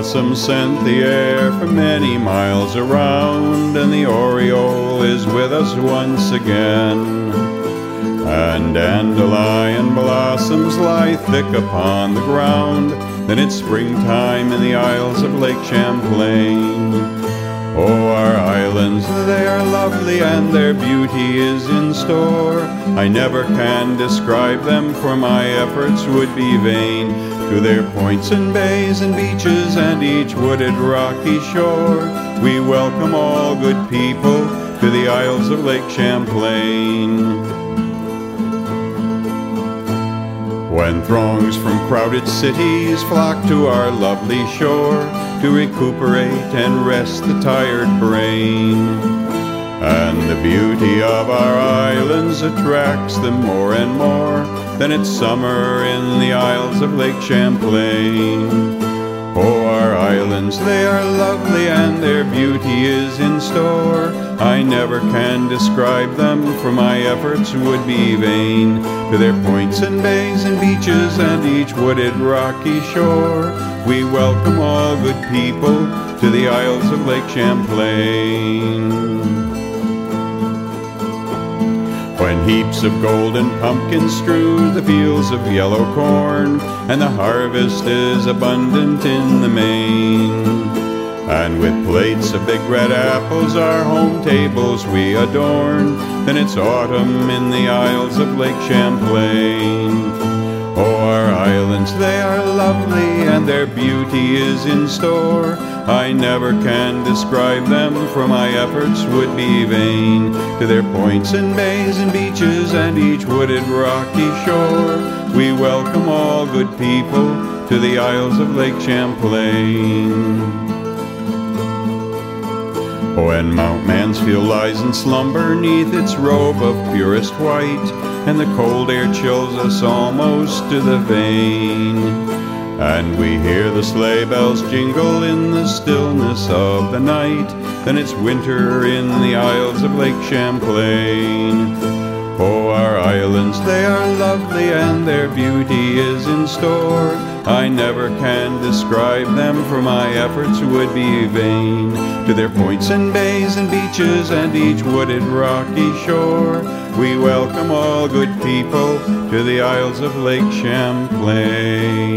blossom scent the air for many miles around, and the oriole is with us once again. And dandelion blossoms lie thick upon the ground, then it's springtime in the Isles of Lake Champlain. Oh, our islands, they are lovely and their beauty is in store. I never can describe them, for my efforts would be vain. To their points and bays and beaches and each wooded rocky shore, we welcome all good people to the Isles of Lake Champlain. When throngs from crowded cities flock to our lovely shore to recuperate and rest the tired brain, and the beauty of our islands attracts them more and more, then it's summer in the Isles of Lake Champlain. Oh, our islands, they are lovely and their beauty is in store. I never can describe them, for my efforts would be vain. To their points and bays and beaches and each wooded rocky shore, we welcome all good people to the Isles of Lake Champlain. When heaps of golden pumpkins strew the fields of yellow corn, and the harvest is abundant in the main, and with plates of big red apples our home tables we adorn, then it's autumn in the Isles of Lake Champlain. Oh, our islands, they are lovely and their beauty is in store. I never can describe them, for my efforts would be vain. To their points and bays and beaches and each wooded rocky shore, we welcome all good people to the Isles of Lake Champlain. When Mount Mansfield lies in slumber neath its robe of purest white, and the cold air chills us almost to the vein, and we hear the sleigh bells jingle in the stillness of the night, then it's winter in the Isles of Lake Champlain. Oh, our islands, they are lovely and their beauty is in store. I never can describe them, for my efforts would be vain. To their points and bays and beaches and each wooded rocky shore, we welcome all good people to the Isles of Lake Champlain.